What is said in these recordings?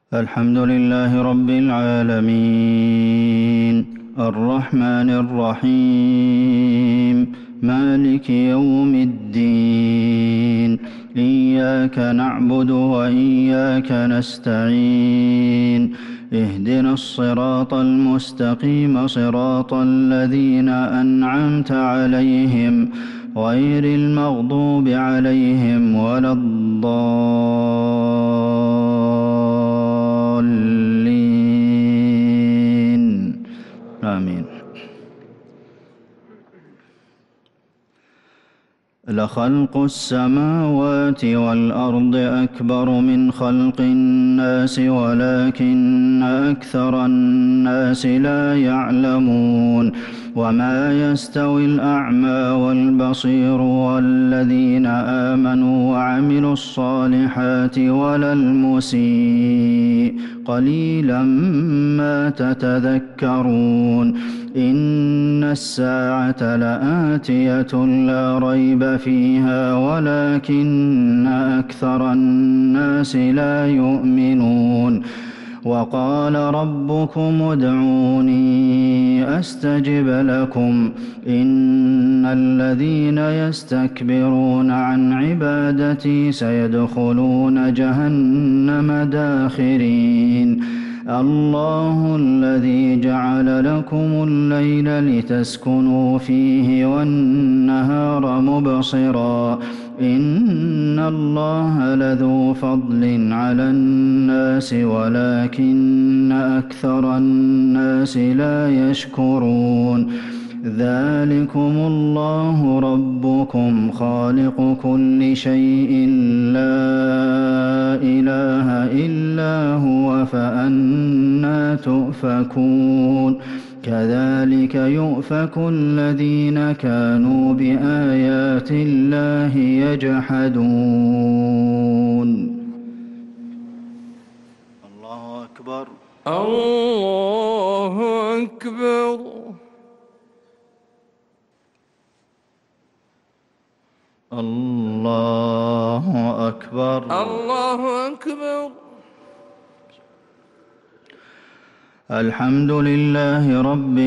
الحمد لله رب العالمين الرحمن الرحيم مالك يوم الدين إياك نعبد وإياك نستعين اهدنا الصراط المستقيم صراط الذين أنعمت عليهم غير المغضوب عليهم ولا الضالين آمين. لخلق السماوات والأرض أكبر من خلق الناس ولكن أكثر الناس لا يعلمون وما يستوي الأعمى والبصير والذين آمنوا وعملوا الصالحات ولا المسيء قليلا ما تتذكرون إن الساعة لآتية لا ريب فيها ولكن أكثر الناس لا يؤمنون وقال ربكم ادعوني أستجب لكم إن الذين يستكبرون عن عبادتي سيدخلون جهنم داخرين الله الذي جعل لكم الليل لتسكنوا فيه والنهار مبصرا إن الله لذو فضل على الناس ولكن أكثر الناس لا يشكرون ذلكم الله ربكم خالق كل شيء لا إله إلا هو فأنى تؤفكون كذلك يؤفك الذين كانوا بآيات الله يجحدون. الله أكبر الله أكبر الله أكبر الله أكبر. الحمد لله رب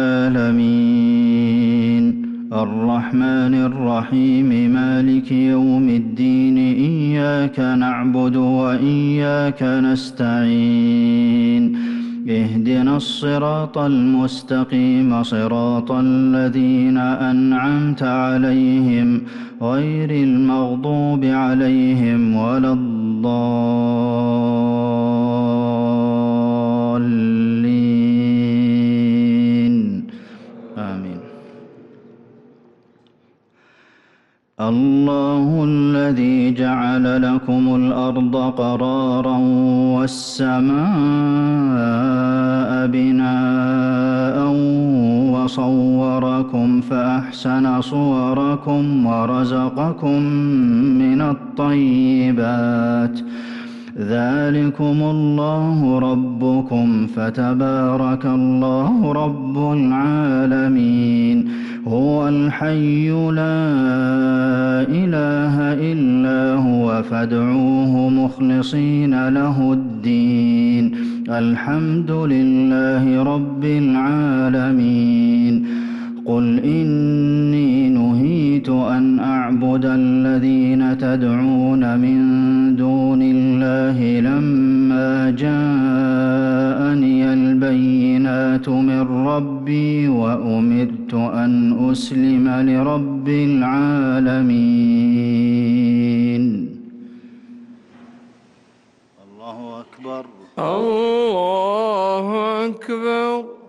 العالمين الرحمن الرحيم مالك يوم الدين إياك نعبد وإياك نستعين اهدنا الصراط المستقيم صراط الذين أنعمت عليهم غير المغضوب عليهم ولا الضالين آمين. الله الذي جعل لكم الأرض قرارا والسماء بناء وصوركم فأحسن صوركم ورزقكم من الطيبات ذلكم الله ربكم فتبارك الله رب العالمين هو الحي لا إله إلا هو فادعوه مخلصين له الدين الحمد لله رب العالمين قل إني نهيت أن أعبد الذين تدعون من دون الله لما جاءني البينات من ربي وأمرت أن أسلم لرب العالمين. الله أكبر الله أكبر.